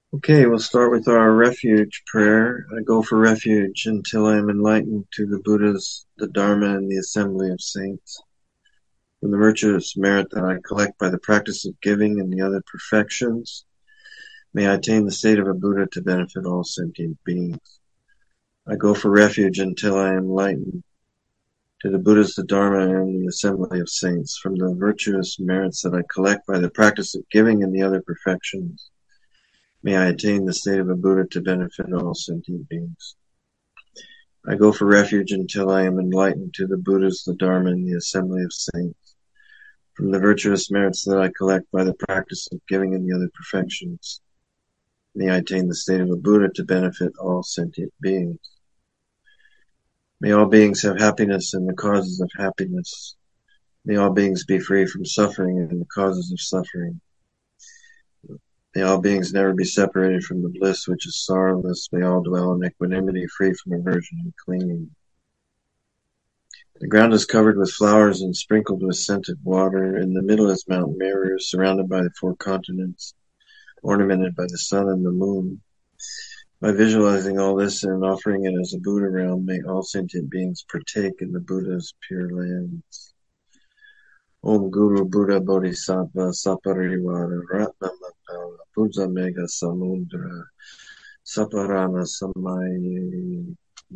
Okay, we'll start with our refuge prayer. I go for refuge until I am enlightened to the Buddhas, the Dharma, and the assembly of saints. From the virtuous merit that I collect by the practice of giving and the other perfections, may I attain the state of a Buddha to benefit all sentient beings. I go for refuge until I am enlightened to the Buddhas, the Dharma, and the assembly of saints. From the virtuous merits that I collect by the practice of giving and the other perfections, may I attain the state of a Buddha to benefit all sentient beings. I go for refuge until I am enlightened to the Buddhas, the Dharma, and the assembly of saints. From the virtuous merits that I collect by the practice of giving and the other perfections, may I attain the state of a Buddha to benefit all sentient beings. May all beings have happiness and the causes of happiness. May all beings be free from suffering and the causes of suffering. May all beings never be separated from the bliss which is sorrowless. May all dwell in equanimity, free from aversion and clinging. The ground is covered with flowers and sprinkled with scented water. In the middle is Mount Meru, surrounded by the four continents, ornamented by the sun and the moon. By visualizing all this and offering it as a Buddha realm, may all sentient beings partake in the Buddha's pure lands. Om Guru Buddha Bodhisattva Saparivara Ratnamapala Buddha Mega Samudra Saparana Samaya.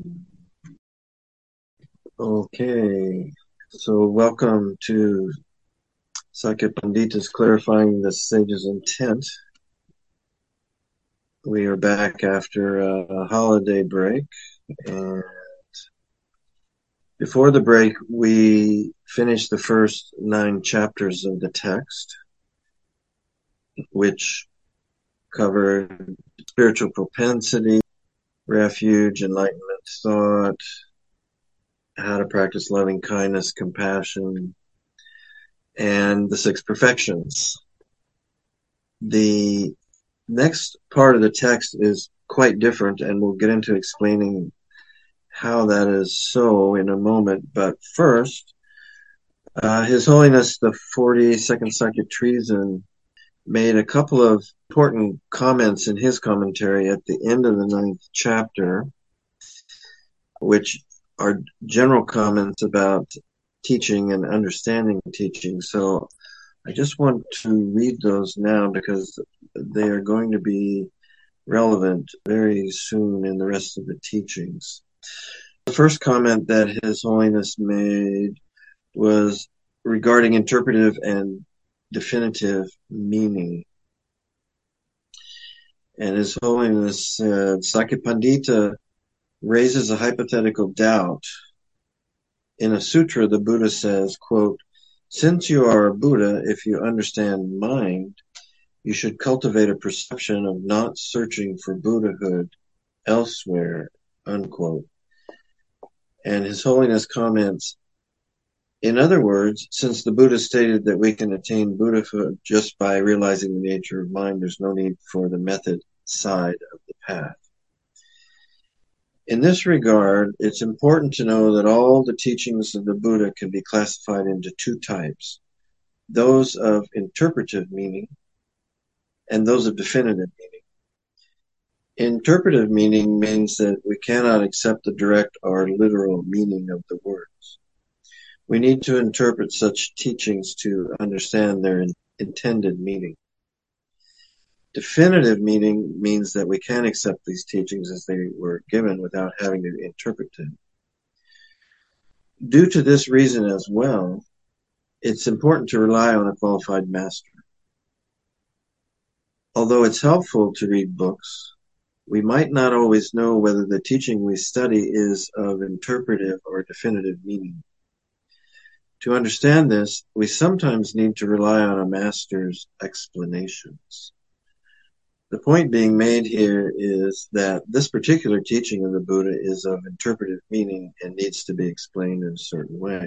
Okay, so welcome to Sakya Pandita's Clarifying the Sage's Intent. We are back after a holiday break, and before the break, we finished the first 9 chapters of the text, which covered spiritual propensity, refuge, enlightenment, thought, how to practice loving kindness, compassion, and the 6 perfections. The next part of the text is quite different, and we'll get into explaining how that is so in a moment. But first, His Holiness the 42nd Sakya Treason made a couple of important comments in his commentary at the end of the 9th chapter, which are general comments about teaching and understanding teaching. So I just want to read those now because they are going to be relevant very soon in the rest of the teachings. The first comment that His Holiness made was regarding interpretive and definitive meaning. And His Holiness said, Sakya Pandita raises a hypothetical doubt. In a sutra, the Buddha says, quote, since you are a Buddha, if you understand mind, you should cultivate a perception of not searching for Buddhahood elsewhere, unquote. And His Holiness comments, in other words, since the Buddha stated that we can attain Buddhahood just by realizing the nature of mind, there's no need for the method side of the path. In this regard, it's important to know that all the teachings of the Buddha can be classified into 2 types, those of interpretive meaning and those of definitive meaning. Interpretive meaning means that we cannot accept the direct or literal meaning of the words. We need to interpret such teachings to understand their intended meaning. Definitive meaning means that we can accept these teachings as they were given without having to interpret them. Due to this reason as well, it's important to rely on a qualified master. Although it's helpful to read books, we might not always know whether the teaching we study is of interpretive or definitive meaning. To understand this, we sometimes need to rely on a master's explanations. The point being made here is that this particular teaching of the Buddha is of interpretive meaning and needs to be explained in a certain way.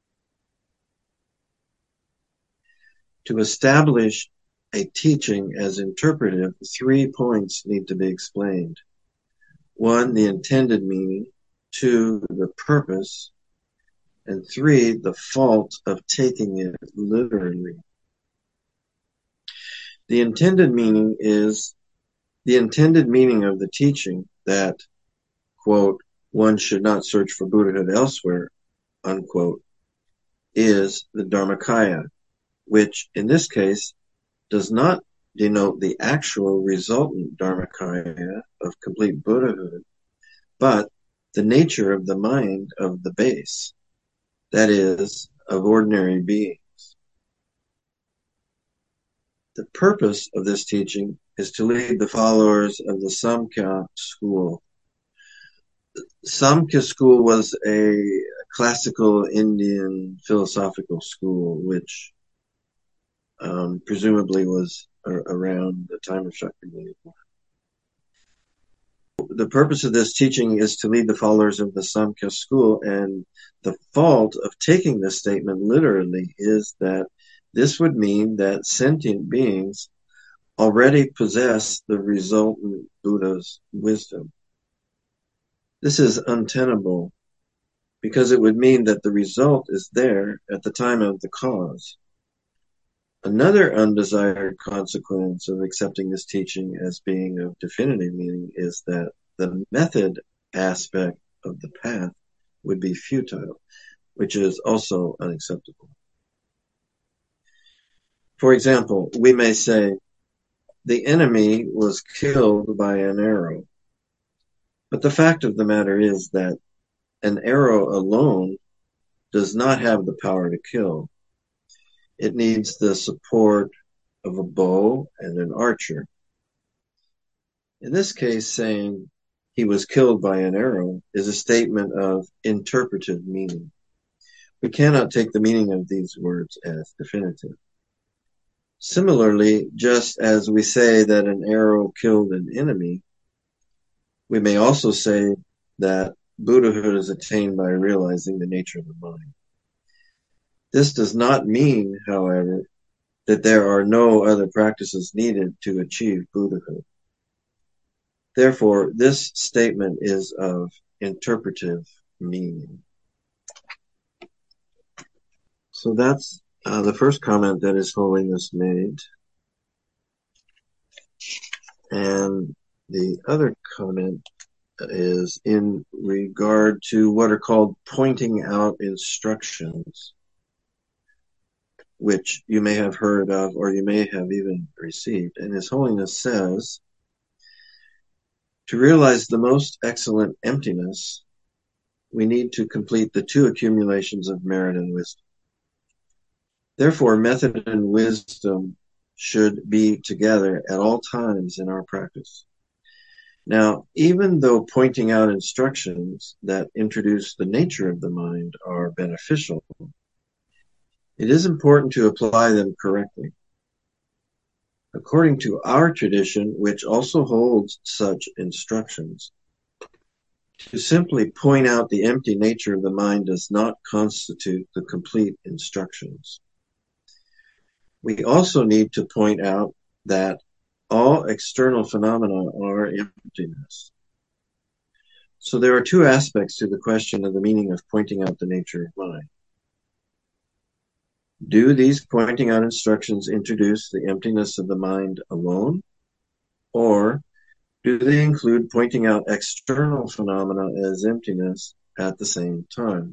To establish a teaching as interpretive, 3 points need to be explained. 1, the intended meaning. 2, the purpose. And 3, the fault of taking it literally. The intended meaning is The intended meaning of the teaching that, quote, one should not search for Buddhahood elsewhere, unquote, is the Dharmakaya, which in this case does not denote the actual resultant Dharmakaya of complete Buddhahood, but the nature of the mind of the base, that is, of ordinary beings. The purpose of this teaching is to lead the followers of the Samkhya school. Samkhya school was a classical Indian philosophical school, which presumably was around the time of Shakyamuni. The purpose of this teaching is to lead the followers of the Samkhya school, and the fault of taking this statement literally is that this would mean that sentient beings already possess the resultant Buddha's wisdom. This is untenable because it would mean that the result is there at the time of the cause. Another undesired consequence of accepting this teaching as being of definitive meaning is that the method aspect of the path would be futile, which is also unacceptable. For example, we may say, the enemy was killed by an arrow. But the fact of the matter is that an arrow alone does not have the power to kill. It needs the support of a bow and an archer. In this case, saying he was killed by an arrow is a statement of interpretive meaning. We cannot take the meaning of these words as definitive. Similarly, just as we say that an arrow killed an enemy, we may also say that Buddhahood is attained by realizing the nature of the mind. This does not mean, however, that there are no other practices needed to achieve Buddhahood. Therefore, this statement is of interpretive meaning. So that's the first comment that His Holiness made. And the other comment is in regard to what are called pointing out instructions, which you may have heard of or you may have even received. And His Holiness says, to realize the most excellent emptiness, we need to complete the two accumulations of merit and wisdom. Therefore, method and wisdom should be together at all times in our practice. Now, even though pointing out instructions that introduce the nature of the mind are beneficial, it is important to apply them correctly. According to our tradition, which also holds such instructions, to simply point out the empty nature of the mind does not constitute the complete instructions. We also need to point out that all external phenomena are emptiness. So there are two aspects to the question of the meaning of pointing out the nature of mind. Do these pointing out instructions introduce the emptiness of the mind alone? Or do they include pointing out external phenomena as emptiness at the same time?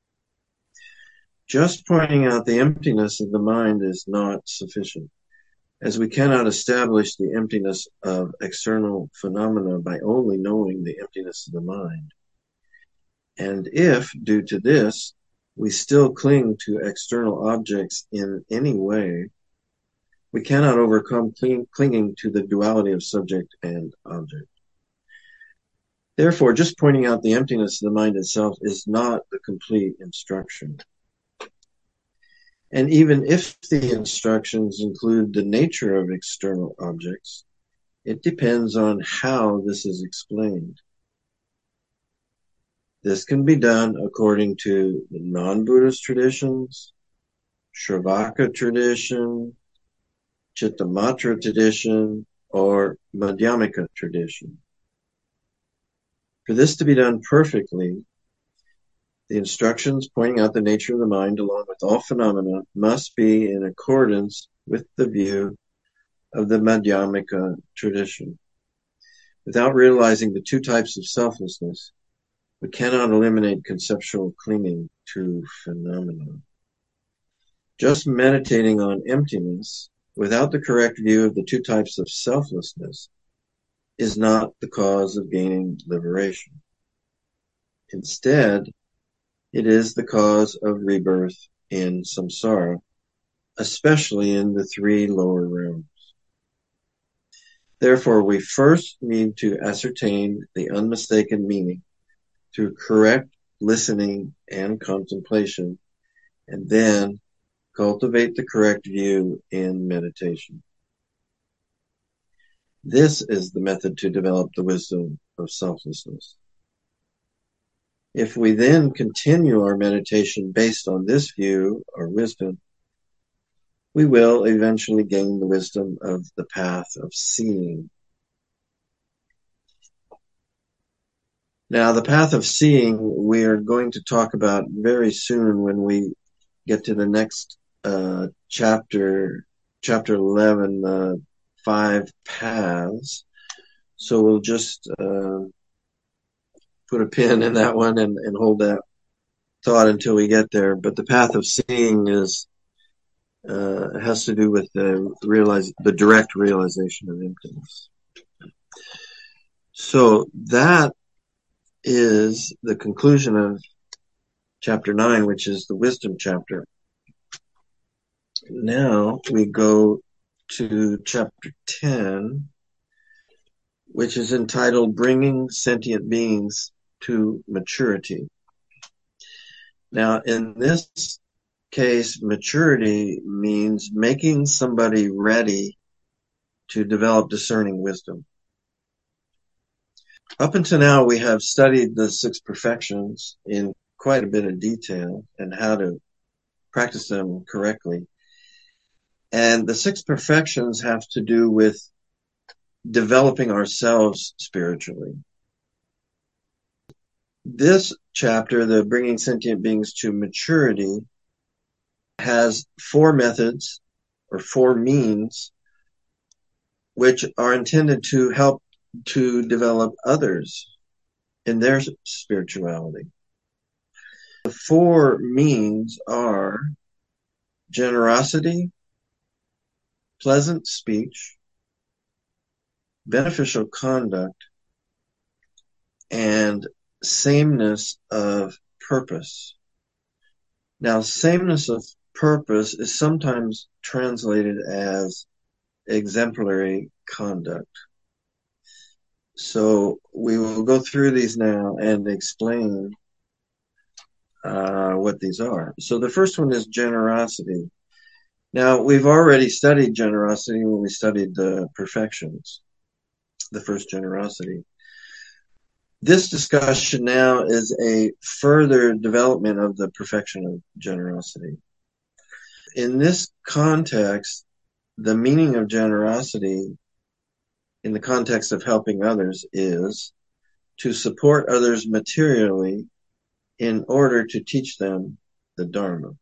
Just pointing out the emptiness of the mind is not sufficient, as we cannot establish the emptiness of external phenomena by only knowing the emptiness of the mind. And if, due to this, we still cling to external objects in any way, we cannot overcome clinging to the duality of subject and object. Therefore, just pointing out the emptiness of the mind itself is not the complete instruction. And even if the instructions include the nature of external objects, it depends on how this is explained. This can be done according to the non-Buddhist traditions, Shravaka tradition, Chittamatra tradition, or Madhyamika tradition. For this to be done perfectly, the instructions pointing out the nature of the mind along with all phenomena must be in accordance with the view of the Madhyamika tradition. Without realizing the two types of selflessness, we cannot eliminate conceptual clinging to phenomena. Just meditating on emptiness without the correct view of the two types of selflessness is not the cause of gaining liberation. Instead, it is the cause of rebirth in samsara, especially in the three lower realms. Therefore, we first need to ascertain the unmistaken meaning through correct listening and contemplation, and then cultivate the correct view in meditation. This is the method to develop the wisdom of selflessness. If we then continue our meditation based on this view or wisdom, we will eventually gain the wisdom of the path of seeing. Now, the path of seeing we are going to talk about very soon when we get to the next chapter 11, 5 paths. So we'll just put a pin in that one and hold that thought until we get there. But the path of seeing has to do with the direct realization of emptiness. So that is the conclusion of chapter 9, which is the wisdom chapter. Now we go to chapter 10, which is entitled Bringing Sentient Beings to Maturity. Now, in this case, maturity means making somebody ready to develop discerning wisdom. Up until now, we have studied the 6 perfections in quite a bit of detail and how to practice them correctly. And the 6 perfections have to do with developing ourselves spiritually. This chapter, the Bringing Sentient Beings to Maturity, has 4 methods or 4 means which are intended to help to develop others in their spirituality. The 4 means are generosity, pleasant speech, beneficial conduct, and sameness of purpose. Now, sameness of purpose is sometimes translated as exemplary conduct. So we will go through these now and explain what these are. So the first one is generosity. Now, we've already studied generosity when we studied the perfections, the first generosity. This discussion now is a further development of the perfection of generosity. In this context, the meaning of generosity in the context of helping others is to support others materially in order to teach them the Dharma.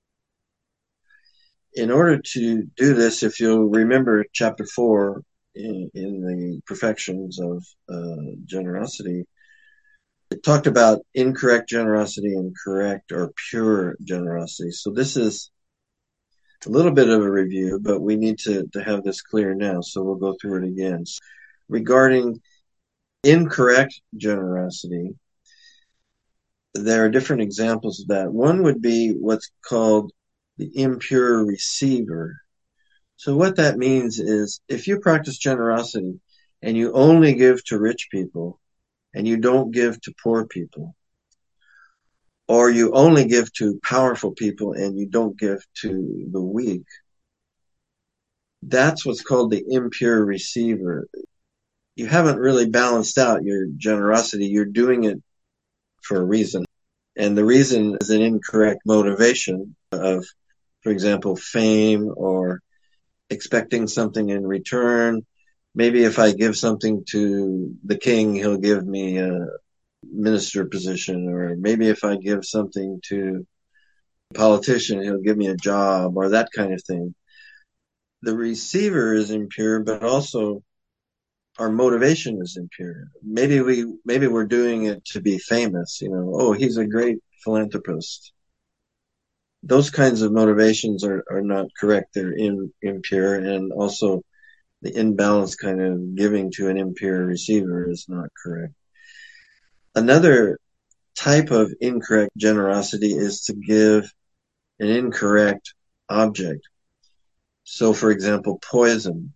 In order to do this, if you'll remember chapter 4 in the perfections of generosity, it talked about incorrect generosity and correct or pure generosity. So this is a little bit of a review, but we need to have this clear now, so we'll go through it again. So regarding incorrect generosity, there are different examples of that. One would be what's called the impure receiver. So what that means is if you practice generosity and you only give to rich people and you don't give to poor people, or you only give to powerful people and you don't give to the weak, that's what's called the impure receiver. You haven't really balanced out your generosity. You're doing it for a reason. And the reason is an incorrect motivation of, for example, fame or expecting something in return. Maybe if I give something to the king, he'll give me a minister position, or maybe if I give something to a politician, he'll give me a job, or that kind of thing. The receiver is impure, but also our motivation is impure. Maybe we're doing it to be famous, oh, he's a great philanthropist. Those kinds of motivations are not correct. They're impure, and also the imbalanced kind of giving to an impure receiver is not correct. Another type of incorrect generosity is to give an incorrect object. So, for example, poison.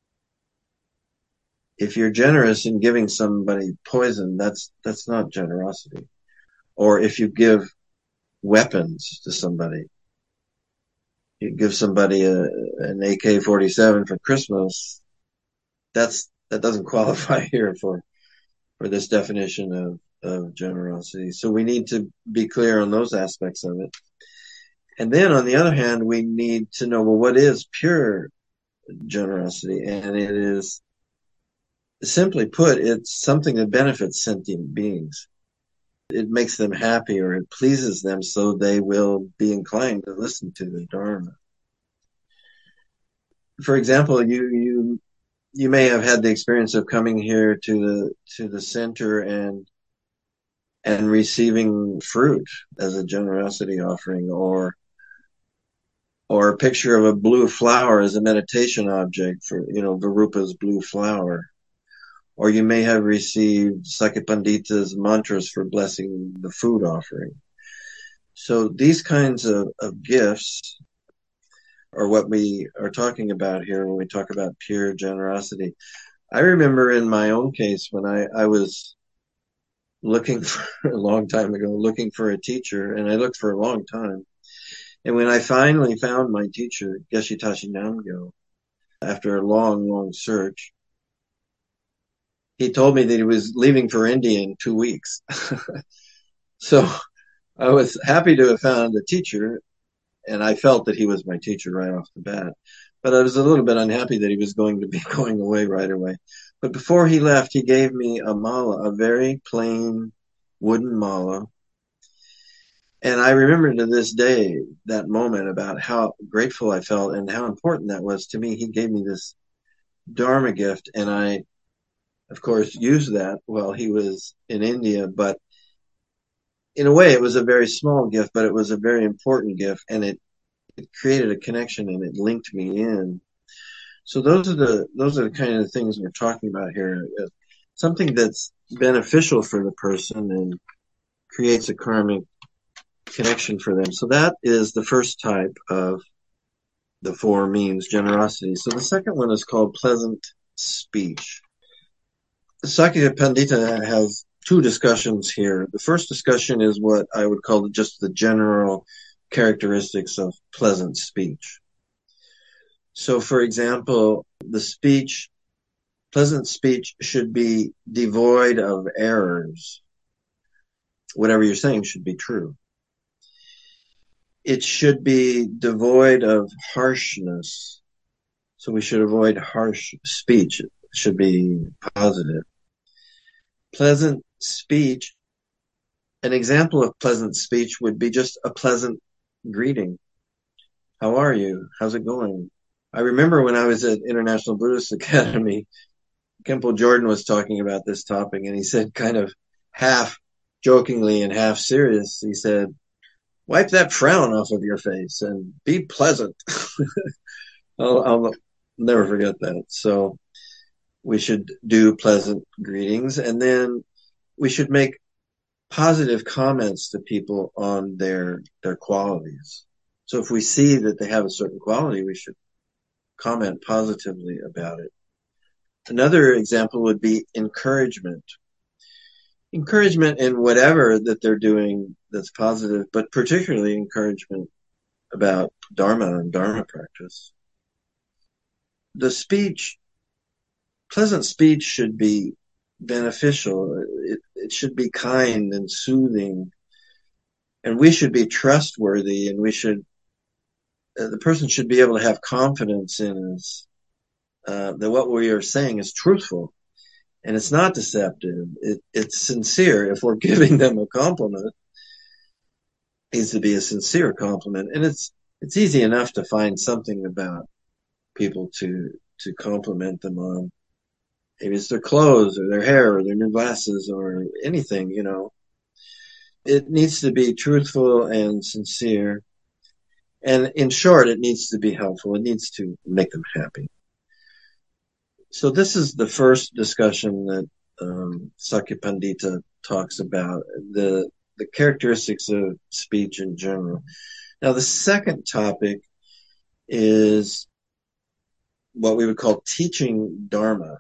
If you're generous in giving somebody poison, that's not generosity. Or if you give weapons to somebody, you give somebody an AK-47 for Christmas, that doesn't qualify here for this definition of generosity. So we need to be clear on those aspects of it. And then on the other hand, we need to know, well, what is pure generosity? And it is, simply put, it's something that benefits sentient beings. It makes them happy, or it pleases them, so they will be inclined to listen to the Dharma. For example, you may have had the experience of coming here to the center and receiving fruit as a generosity offering, or a picture of a blue flower as a meditation object for, Virupa's blue flower. Or you may have received Sakya Pandita's mantras for blessing the food offering. So these kinds of gifts are what we are talking about here when we talk about pure generosity. I remember in my own case when I was looking for a long time ago, looking for a teacher, and I looked for a long time. And when I finally found my teacher, Geshe Tashi Namgyo, after a long, long search, he told me that he was leaving for India in 2 weeks. So I was happy to have found a teacher, and I felt that he was my teacher right off the bat. But I was a little bit unhappy that he was going to be going away right away. But before he left, he gave me a mala, a very plain wooden mala. And I remember to this day that moment about how grateful I felt and how important that was to me. He gave me this Dharma gift, and I, of course, used that while he was in India. But in a way, it was a very small gift, but it was a very important gift, and it created a connection and it linked me in. So those are the kind of things we're talking about here. Something that's beneficial for the person and creates a karmic connection for them. So that is the first type of the four means generosity. So the second one is called pleasant speech. Sakya Pandita has two discussions here. The first discussion is what I would call just the general characteristics of pleasant speech. So, for example, pleasant speech should be devoid of errors. Whatever you're saying should be true. It should be devoid of harshness. So we should avoid harsh speech. It should be positive. Pleasant speech, an example of pleasant speech would be just a pleasant greeting. How are you? How's it going? I remember when I was at International Buddhist Academy, Khenpo Jordan was talking about this topic, and he said, kind of half jokingly and half serious, he said, wipe that frown off of your face and be pleasant. I'll never forget that. So we should do pleasant greetings, and then we should make positive comments to people on their qualities. So if we see that they have a certain quality, we should comment positively about it. Another example would be encouragement. Encouragement in whatever that they're doing that's positive, but particularly encouragement about Dharma and Dharma practice. The speech, pleasant speech, should be beneficial. It should be kind and soothing, and we should be trustworthy, and the person should be able to have confidence in us, that what we are saying is truthful and it's not deceptive. It's sincere. If we're giving them a compliment, it needs to be a sincere compliment, and it's easy enough to find something about people to compliment them on. Maybe it's their clothes or their hair or their new glasses or anything, It needs to be truthful and sincere. And in short, it needs to be helpful. It needs to make them happy. So this is the first discussion that Sakya Pandita talks about, the characteristics of speech in general. Now, the second topic is what we would call teaching Dharma.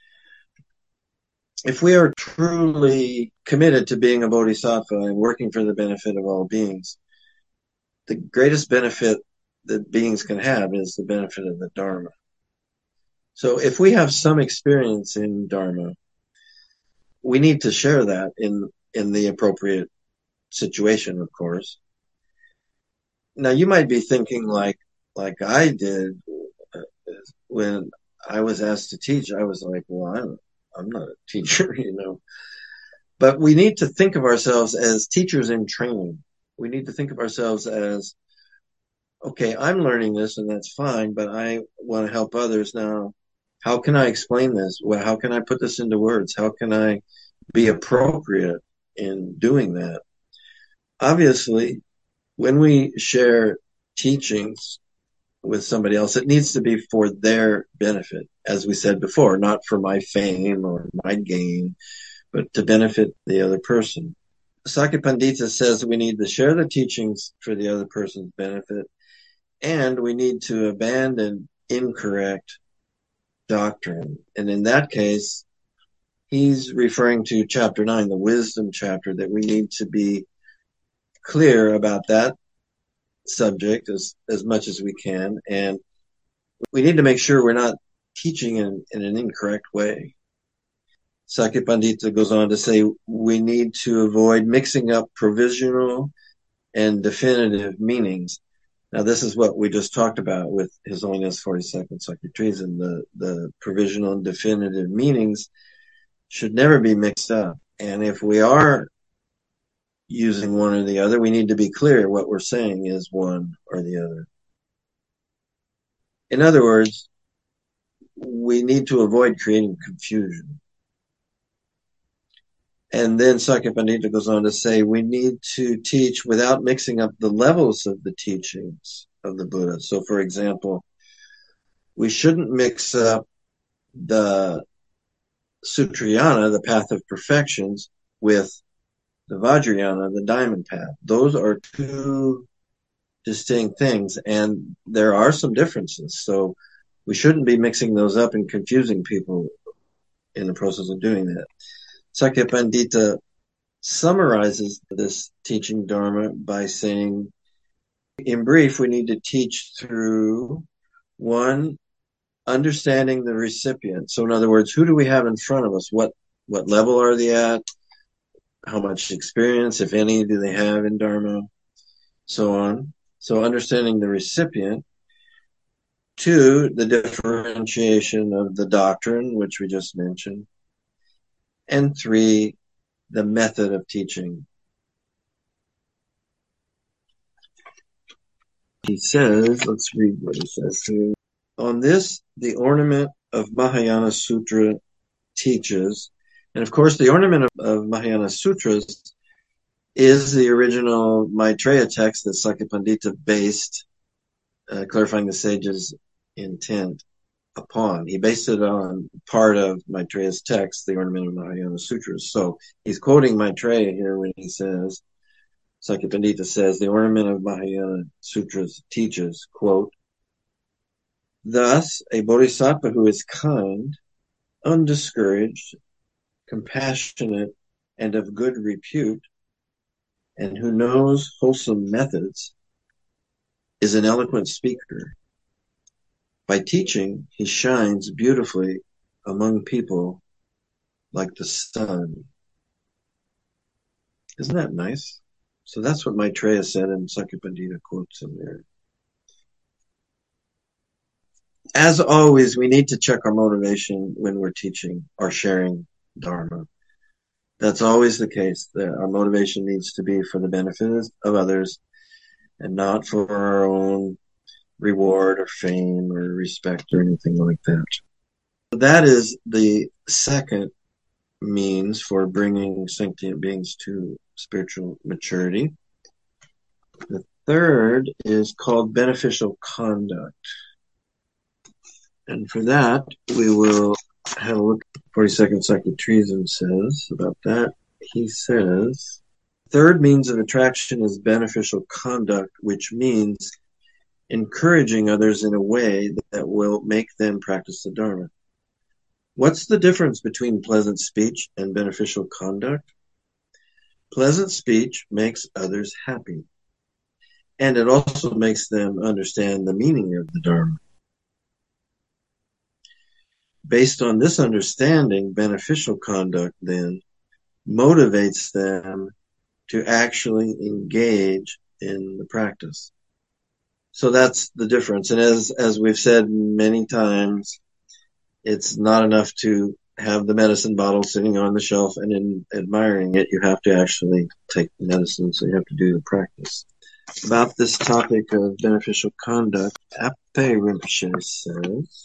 If we are truly committed to being a bodhisattva and working for the benefit of all beings, the greatest benefit that beings can have is the benefit of the Dharma. So if we have some experience in Dharma, we need to share that in the appropriate situation, of course. Now, you might be thinking like I did when I was asked to teach. I was like, well, I'm not a teacher, But we need to think of ourselves as teachers in training. We need to think of ourselves as, okay, I'm learning this and that's fine, but I want to help others now. How can I explain this? Well, how can I put this into words? How can I be appropriate in doing that? Obviously, when we share teachings with somebody else, it needs to be for their benefit, as we said before, not for my fame or my gain, but to benefit the other person. Sakya Pandita says we need to share the teachings for the other person's benefit, and we need to abandon incorrect doctrine. And in that case, he's referring to chapter 9, the wisdom chapter, that we need to be clear about that subject as much as we can. And we need to make sure we're not teaching in an incorrect way. Sakya Pandita goes on to say we need to avoid mixing up provisional and definitive meanings. Now, this is what we just talked about with His Holiness 42nd Sakya Treason. The provisional and definitive meanings should never be mixed up. And if we are using one or the other, we need to be clear what we're saying is one or the other. In other words, we need to avoid creating confusion. And then Sakya Pandita goes on to say we need to teach without mixing up the levels of the teachings of the Buddha. So, for example, we shouldn't mix up the Sutrayana, the path of perfections, with the Vajrayana, the diamond path. Those are two distinct things, and there are some differences. So we shouldn't be mixing those up and confusing people in the process of doing that. Sakya Pandita summarizes this teaching Dharma by saying, in brief, we need to teach through, one, understanding the recipient. So in other words, who do we have in front of us? What level are they at? How much experience, if any, do they have in Dharma? So on. So understanding the recipient. Two, the differentiation of the doctrine, which we just mentioned. And three, the method of teaching. He says, let's read what he says here. On this, the ornament of Mahayana Sutra teaches, and of course the ornament of Mahayana Sutras is the original Maitreya text that Sakya Pandita based clarifying the sage's intent upon. He based it on part of Maitreya's text, the ornament of Mahayana Sutras. So he's quoting Maitreya here when he says, Sakya Pandita says, the ornament of Mahayana Sutras teaches, quote, thus, a bodhisattva who is kind, undiscouraged, compassionate, and of good repute, and who knows wholesome methods, is an eloquent speaker. By teaching, he shines beautifully among people like the sun. Isn't that nice? So that's what Maitreya said, and Sakya Pandita quotes him there. As always, we need to check our motivation when we're teaching or sharing Dharma. That's always the case. Our motivation needs to be for the benefit of others and not for our own reward or fame or respect or anything like that. That is the second means for bringing sentient beings to spiritual maturity. The third is called beneficial conduct. And for that, we will have a look at 42nd Cycle Treason says about that. He says, third means of attraction is beneficial conduct, which means encouraging others in a way that will make them practice the Dharma. What's the difference between pleasant speech and beneficial conduct? Pleasant speech makes others happy, and it also makes them understand the meaning of the Dharma. Based on this understanding, beneficial conduct then motivates them to actually engage in the practice. So that's the difference. And as we've said many times, it's not enough to have the medicine bottle sitting on the shelf and in admiring it. You have to actually take the medicine, so you have to do the practice. About this topic of beneficial conduct, Ape Rinpoche says,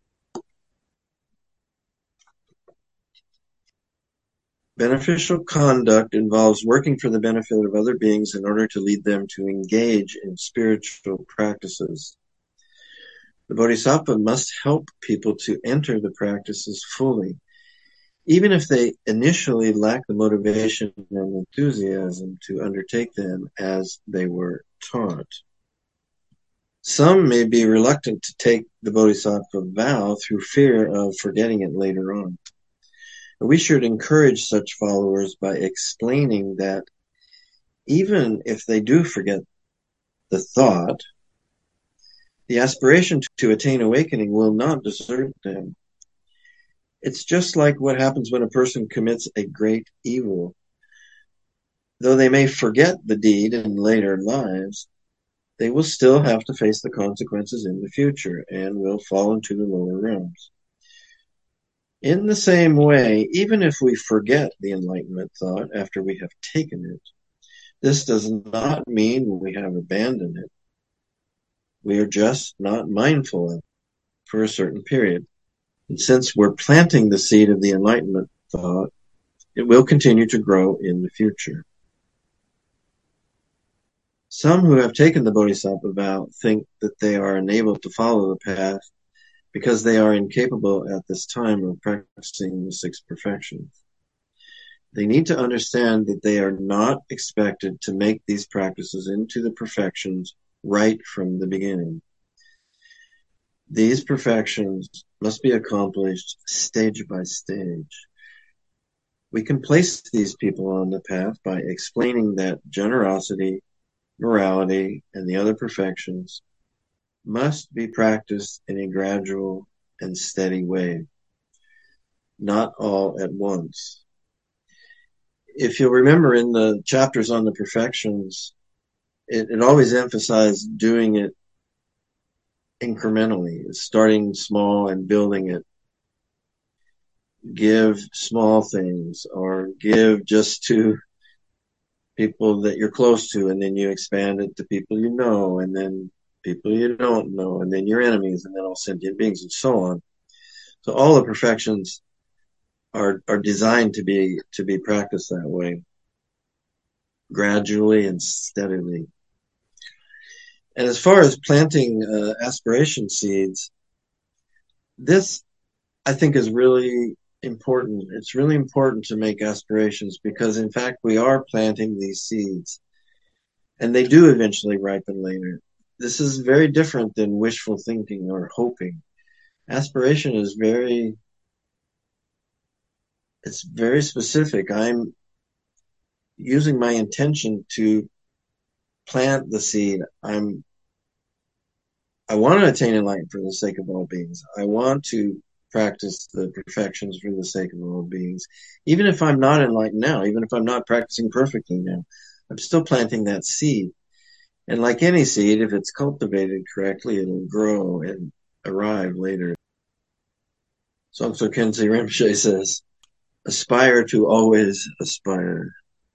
beneficial conduct involves working for the benefit of other beings in order to lead them to engage in spiritual practices. The Bodhisattva must help people to enter the practices fully, even if they initially lack the motivation and enthusiasm to undertake them as they were taught. Some may be reluctant to take the Bodhisattva vow through fear of forgetting it later on. We should encourage such followers by explaining that even if they do forget the thought, the aspiration to attain awakening will not desert them. It's just like what happens when a person commits a great evil. Though they may forget the deed in later lives, they will still have to face the consequences in the future and will fall into the lower realms. In the same way, even if we forget the enlightenment thought after we have taken it, this does not mean we have abandoned it. We are just not mindful of it for a certain period. And since we're planting the seed of the enlightenment thought, it will continue to grow in the future. Some who have taken the Bodhisattva vow think that they are unable to follow the path because they are incapable at this time of practicing the six perfections. They need to understand that they are not expected to make these practices into the perfections right from the beginning. These perfections must be accomplished stage by stage. We can place these people on the path by explaining that generosity, morality, and the other perfections must be practiced in a gradual and steady way, not all at once. If you'll remember in the chapters on the perfections, it always emphasized doing it incrementally, starting small and building it. Give small things, or give just to people that you're close to, and then you expand it to people you know, and then people you don't know, and then your enemies, and then all sentient beings, and so on. So all the perfections are designed to be practiced that way, gradually and steadily. And as far as planting aspiration seeds, this I think is really important. It's really important to make aspirations because, in fact, we are planting these seeds, and they do eventually ripen later. This is very different than wishful thinking or hoping. Aspiration is very specific. I'm using my intention to plant the seed. I want to attain enlightenment for the sake of all beings. I want to practice the perfections for the sake of all beings. Even if I'm not enlightened now, even if I'm not practicing perfectly now, I'm still planting that seed. And like any seed, if it's cultivated correctly, it'll grow and arrive later. Somso Khyentse Rinpoche says, aspire to always aspire.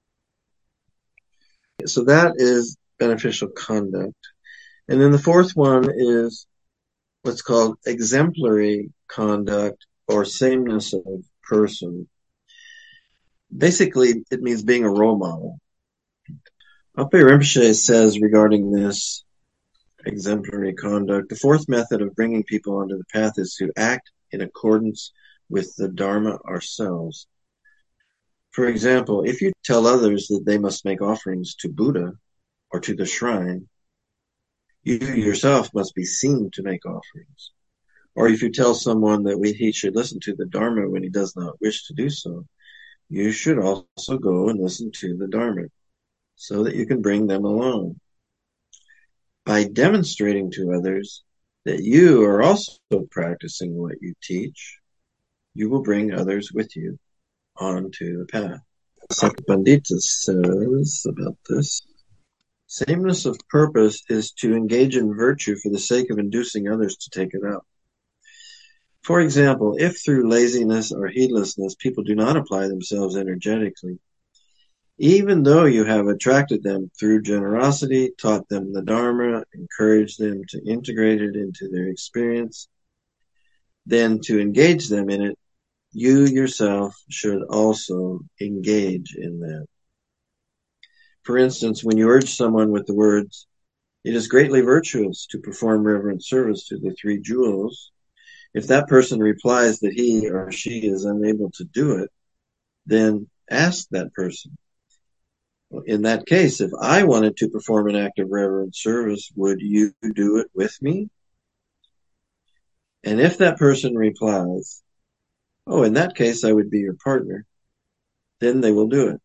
So that is beneficial conduct. And then the fourth one is what's called exemplary conduct, or sameness of person. Basically, it means being a role model. Alpe Rinpoche says regarding this exemplary conduct, the fourth method of bringing people onto the path is to act in accordance with the Dharma ourselves. For example, if you tell others that they must make offerings to Buddha or to the shrine, you yourself must be seen to make offerings. Or if you tell someone that he should listen to the Dharma when he does not wish to do so, you should also go and listen to the Dharma so that you can bring them along. By demonstrating to others that you are also practicing what you teach, you will bring others with you onto the path. Pandita says about this, sameness of purpose is to engage in virtue for the sake of inducing others to take it up. For example, if through laziness or heedlessness people do not apply themselves energetically, even though you have attracted them through generosity, taught them the Dharma, encouraged them to integrate it into their experience, then to engage them in it, you yourself should also engage in that. For instance, when you urge someone with the words, "It is greatly virtuous to perform reverent service to the three jewels," if that person replies that he or she is unable to do it, then ask that person, in that case, if I wanted to perform an act of reverent service, would you do it with me? And if that person replies, oh, in that case, I would be your partner, then they will do it.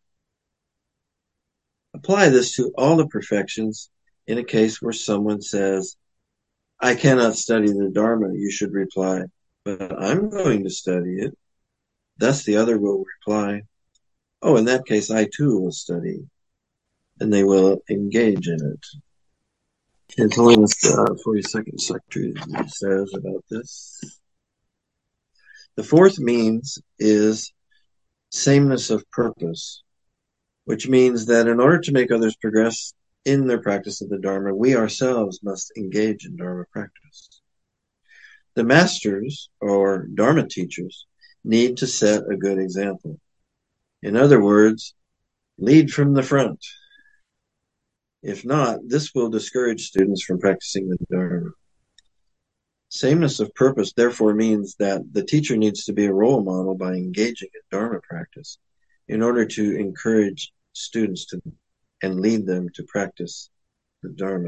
Apply this to all the perfections. In a case where someone says, I cannot study the Dharma, you should reply, but I'm going to study it. Thus the other will reply, oh, in that case, I too will study. And they will engage in it. His Holiness 42nd Secretary says about this. The fourth means is sameness of purpose, which means that in order to make others progress in their practice of the Dharma, we ourselves must engage in Dharma practice. The masters, or Dharma teachers, need to set a good example. In other words, lead from the front. If not, this will discourage students from practicing the Dharma. Sameness of purpose therefore means that the teacher needs to be a role model by engaging in Dharma practice in order to encourage students to and lead them to practice the Dharma.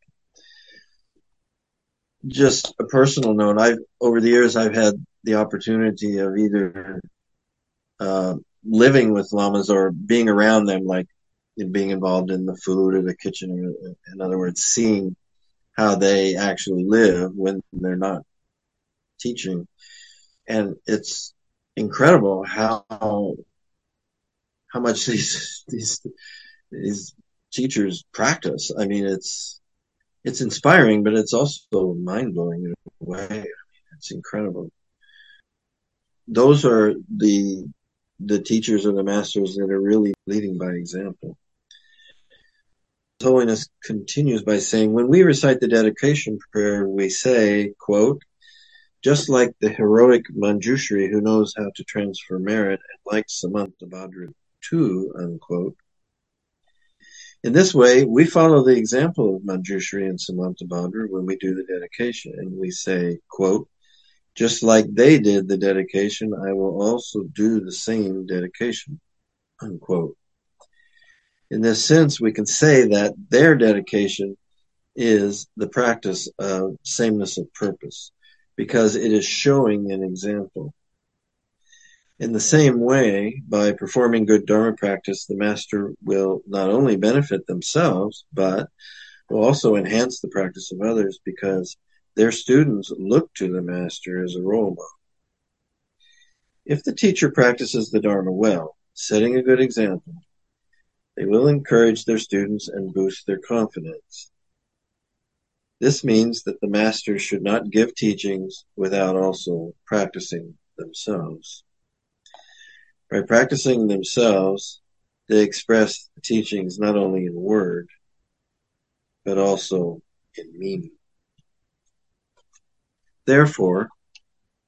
Just a personal note, over the years I've had the opportunity of either living with lamas or being around them, like being involved in the food or the kitchen, or in other words, seeing how they actually live when they're not teaching. And it's incredible how much these teachers practice. I mean, it's inspiring, but it's also mind-blowing in a way. I mean, it's incredible. Those are the teachers or the masters that are really leading by example. His Holiness continues by saying, when we recite the dedication prayer, we say, quote, just like the heroic Manjushri who knows how to transfer merit and like Samantabhadra too, unquote. In this way, we follow the example of Manjushri and Samantabhadra when we do the dedication, and we say, quote, just like they did the dedication, I will also do the same dedication, unquote. In this sense, we can say that their dedication is the practice of sameness of purpose, because it is showing an example. In the same way, by performing good Dharma practice, the master will not only benefit themselves, but will also enhance the practice of others, because their students look to the master as a role model. If the teacher practices the Dharma well, setting a good example, they will encourage their students and boost their confidence. This means that the master should not give teachings without also practicing themselves. By practicing themselves, they express the teachings not only in word, but also in meaning. Therefore,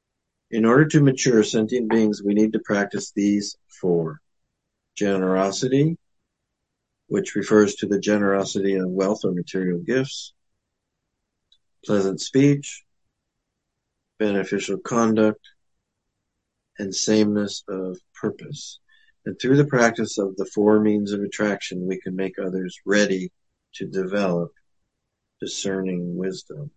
In order to mature sentient beings, we need to practice these 4. Generosity, which refers to the generosity of wealth or material gifts. Pleasant speech, beneficial conduct, and sameness of purpose. And through the practice of the 4 means of attraction, we can make others ready to develop discerning wisdom.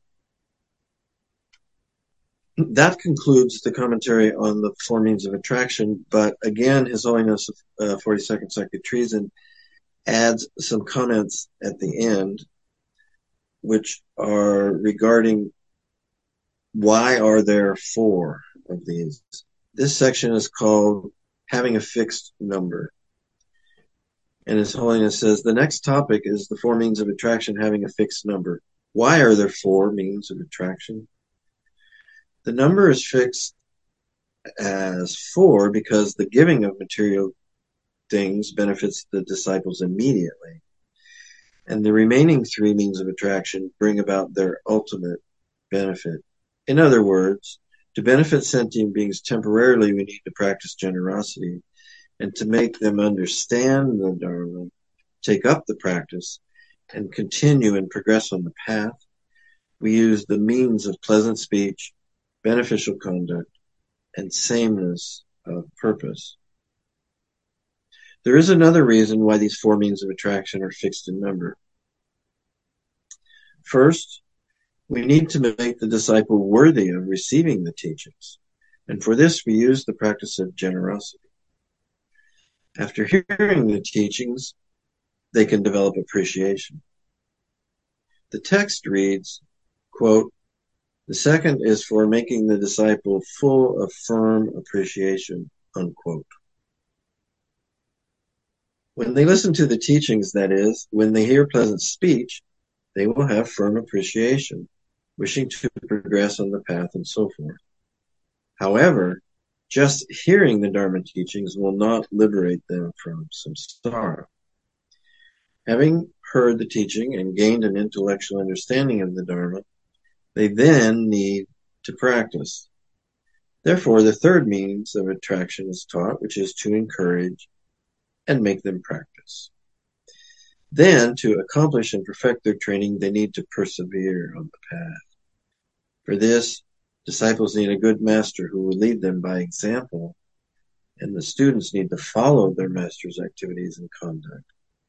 That concludes the commentary on the 4 means of attraction, but again, His Holiness 42nd Psychic Treason adds some comments at the end, which are regarding why are there 4 of these. This section is called Having a Fixed Number. And His Holiness says, the next topic is the 4 means of attraction having a fixed number. Why are there 4 means of attraction? The number is fixed as 4 because the giving of material things benefits the disciples immediately. And the remaining 3 means of attraction bring about their ultimate benefit. In other words, to benefit sentient beings temporarily, we need to practice generosity. And to make them understand the Dharma, take up the practice, and continue and progress on the path, we use the means of pleasant speech, beneficial conduct, and sameness of purpose. There is another reason why these 4 means of attraction are fixed in number. First, we need to make the disciple worthy of receiving the teachings, and for this we use the practice of generosity. After hearing the teachings, they can develop appreciation. The text reads, quote, the second is for making the disciple full of firm appreciation, unquote. When they listen to the teachings, that is, when they hear pleasant speech, they will have firm appreciation, wishing to progress on the path and so forth. However, just hearing the Dharma teachings will not liberate them from samsara. Having heard the teaching and gained an intellectual understanding of the Dharma, they then need to practice. Therefore, the 3rd means of attraction is taught, which is to encourage and make them practice. Then, to accomplish and perfect their training, they need to persevere on the path. For this, disciples need a good master who will lead them by example, and the students need to follow their master's activities and conduct.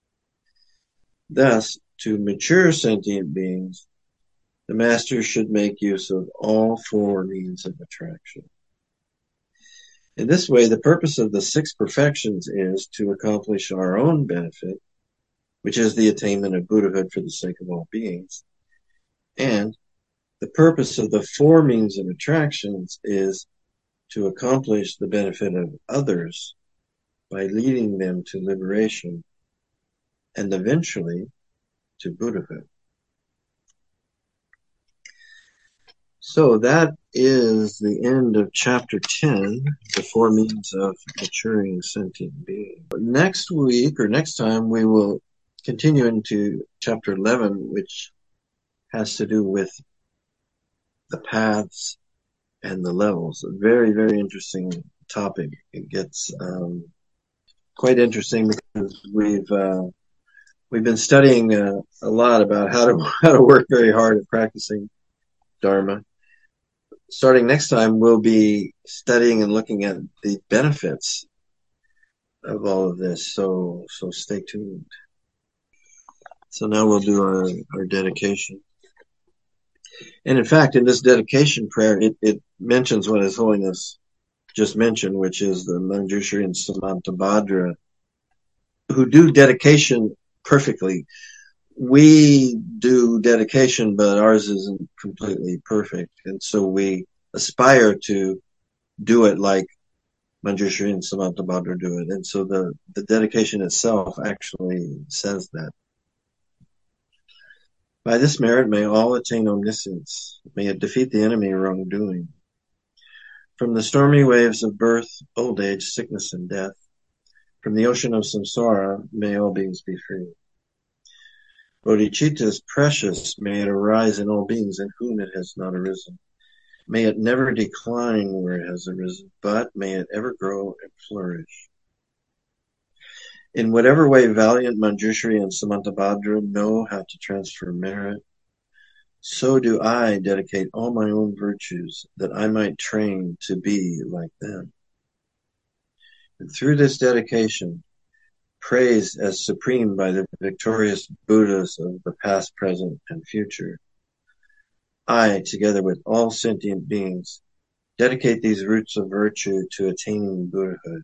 Thus, to mature sentient beings, the master should make use of all 4 means of attraction. In this way, the purpose of the 6 perfections is to accomplish our own benefit, which is the attainment of Buddhahood for the sake of all beings, and the purpose of the 4 means of attractions is to accomplish the benefit of others by leading them to liberation and eventually to Buddhahood. So that is the end of chapter 10, the 4 means of maturing sentient being. Next week or next time we will continue into chapter 11, which has to do with the paths and the levels. A very, very interesting topic. It gets quite interesting because we've been studying a lot about how to work very hard at practicing Dharma. Starting next time, we'll be studying and looking at the benefits of all of this. So stay tuned. So now we'll do our dedication. And in fact, in this dedication prayer, it mentions what His Holiness just mentioned, which is the Manjushri and Samantabhadra, who do dedication perfectly. We do dedication, but ours isn't completely perfect. And so we aspire to do it like Manjushri and Samantabhadra do it. And so the dedication itself actually says that. By this merit, may all attain omniscience. May it defeat the enemy wrongdoing. From the stormy waves of birth, old age, sickness, and death, from the ocean of samsara, may all beings be free. Bodhicitta is precious, may it arise in all beings in whom it has not arisen. May it never decline where it has arisen, but may it ever grow and flourish. In whatever way valiant Manjushri and Samantabhadra know how to transfer merit, so do I dedicate all my own virtues that I might train to be like them. And through this dedication, praised as supreme by the victorious Buddhas of the past, present, and future, I, together with all sentient beings, dedicate these roots of virtue to attaining Buddhahood.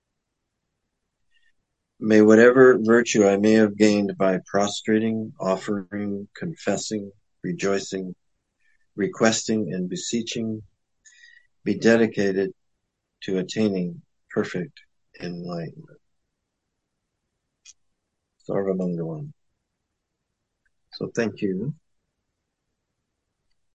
May whatever virtue I may have gained by prostrating, offering, confessing, rejoicing, requesting, and beseeching be dedicated to attaining perfect enlightenment. Sarvamangalam. So thank you.